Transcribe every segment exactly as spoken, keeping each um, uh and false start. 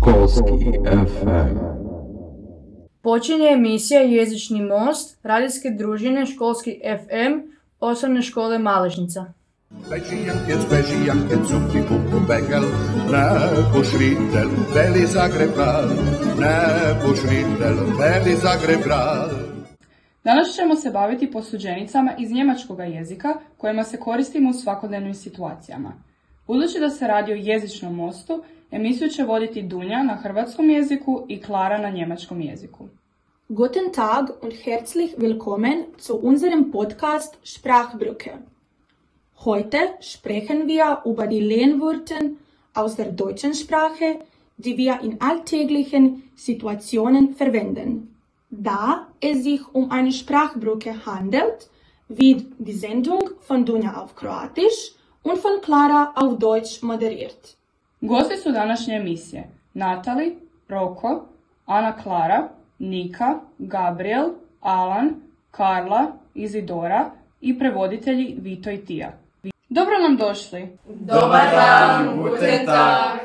Školski ef em. Počinje emisija Jezični most radijske družine Školski ef em osnovne škole Maležnica. Bežijanke, bežijanke, cukti kuku begel, ne pošritel, veli Zagrebral, ne pošritel, veli Zagrebral. Danas ćemo se baviti posuđenicama iz njemačkog jezika kojima se koristimo u svakodnevnim situacijama. Budući da se radi o jezičnom mostu, emisiju će voditi Dunja na hrvatskom jeziku i Klara na njemačkom jeziku. Guten Tag und herzlich willkommen zu unserem Podcast Sprachbrücke. Heute sprechen wir über die Lehnwörter aus der deutschen Sprache, die wir in alltäglichen Situationen verwenden. Da es sich um eine Sprachbrücke handelt, wird die Sendung von Dunja auf Kroatisch und von Klara auf Deutsch moderiert. Gosti su današnje emisije Natali, Roko, Ana Klara, Nika, Gabriel, Alan, Karla, Izidora i prevoditelji Vito i Tija. Dobro nam došli! Dobar dan, guten Tag!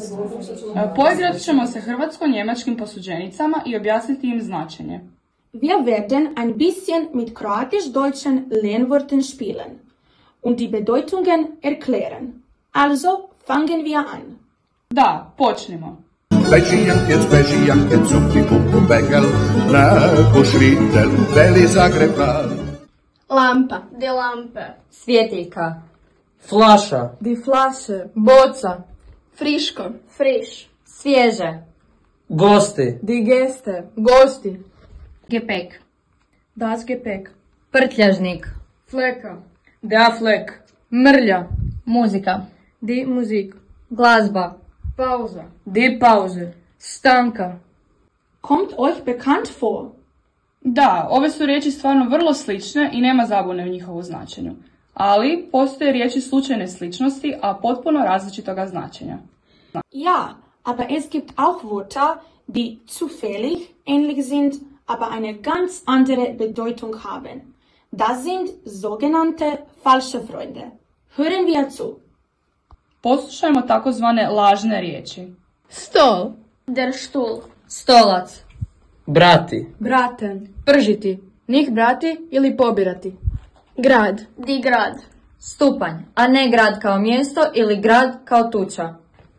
Poigrat ćemo se hrvatsko-njemačkim posuđenicama i objasniti im značenje. Wir werden ein bisschen mit kroatisch-deutschen Lehnwörtern spielen und die Bedeutungen erklären. Also fangen wir an. Da, počnimo. Bežijanke, bežijanke, cukti kuku begel, ne pošritel, veli Zagrebral. Lampa, die Lampe, Svjetiljka, Flaša, Die Flasche, boca, friško, friš, svježe, gosti, die Gäste, gosti, gepek, das Gepäck, prtljažnik, Fleka, Der Fleck, mrlja, muzika, die Musik, glazba, pauza, Die Pause. stanka, Kommt euch bekannt vor? Da, ove su riječi stvarno vrlo slične i nema zabune u njihovu značenju. Ali postoje riječi slučajne sličnosti, a potpuno različitoga značenja. Ja, aber es gibt auch Wörter, die zufällig ähnlich sind, aber eine ganz andere Bedeutung haben. Das sind sogenannte falsche Freunde. Hören wir zu. Poslušajmo takozvane lažne riječi. stol, der Stuhl, stolac, brati, braten, pržiti, njih brati ili pobirati, grad, die Grad, stupanj, a ne grad kao mjesto ili grad kao tuča,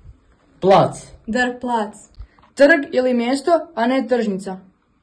plac, der Platz, trg ili mjesto, a ne tržnica,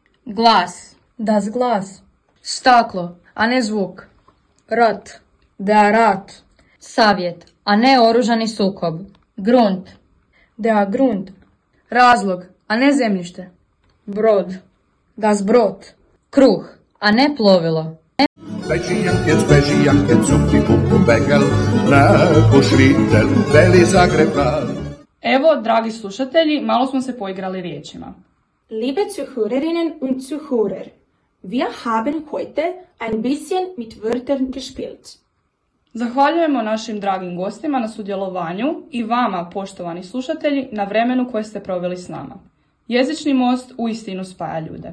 glas, das Glas, staklo, a ne zvuk, rat, der Rat, savjet, a ne oružani sukob, grunt, der Grund, razlog, a ne zemljište, brod, das Brot, kruh, a ne plovilo, Bežijanke, bežijanke, cukti kuku begel, ne pošritel, veli Zagrebral. Evo, dragi slušatelji, malo smo se poigrali riječima. Liebe Zuhörerinnen und Zuhörer, wir haben heute ein bisschen mit Wörtern gespielt. Zahvaljujemo našim dragim gostima na sudjelovanju i vama, poštovani slušatelji, na vremenu koje ste proveli s nama. Jezični most uistinu spaja ljude.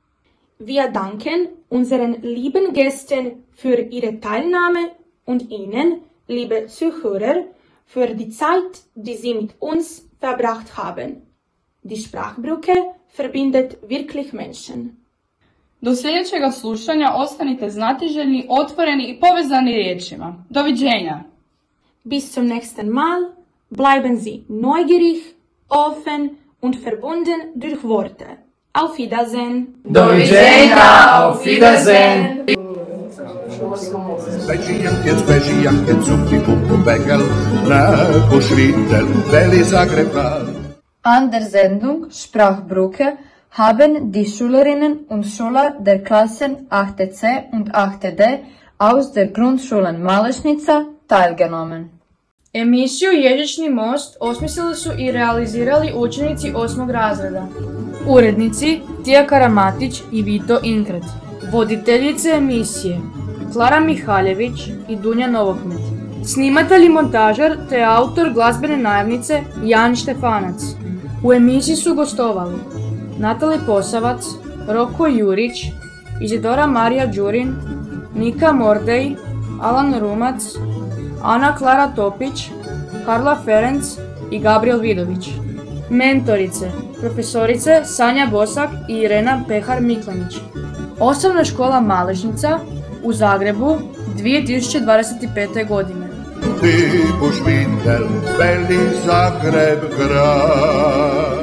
Wir danken unseren lieben Gästen für ihre Teilnahme und Ihnen, liebe Zuhörer, für die Zeit, die Sie mit uns verbracht haben. Die Sprachbrücke verbindet wirklich Menschen. Do sljedećega slušanja ostanite znatiželjni, otvoreni i povezani riječima. Doviđenja! Bis zum nächsten Mal, bleiben Sie neugierig, offen und verbunden durch Worte. Auf Wiedersehen! doviđenja, auf Wiedersehen. Bežijanke, bežijanke, cukti kuku begel, ne pošritel, veli Zagrebral. An der Sendung Sprachbrücke haben die Schülerinnen und Schüler der Klassen achte C und achte D aus der Grundschulen Maležnica teilgenommen. Emisiju Jezični most osmislili su i realizirali učenici osmog razreda. Urednici Tija Karamatić i Vito Inkret. Voditeljice emisije Klara Mihaljević i Dunja Novokmet. Snimatelj i montažer te autor glazbene najavnice Jan Štefanac. U emisiji su gostovali Natali Posavac, Roko Jurić, Izidora Marija Đurin, Nika Mordej, Alan Rumac, Ana Klara Topić, Karla Ferenc i Gabriel Vidović. Mentorice, profesorice Sanja Bosak i Irena Pehar-Miklanić. Osnovna škola Malešnica u Zagrebu dvije tisuće dvadeset pete. godine. Ti boš videl, veli Zagreb grad.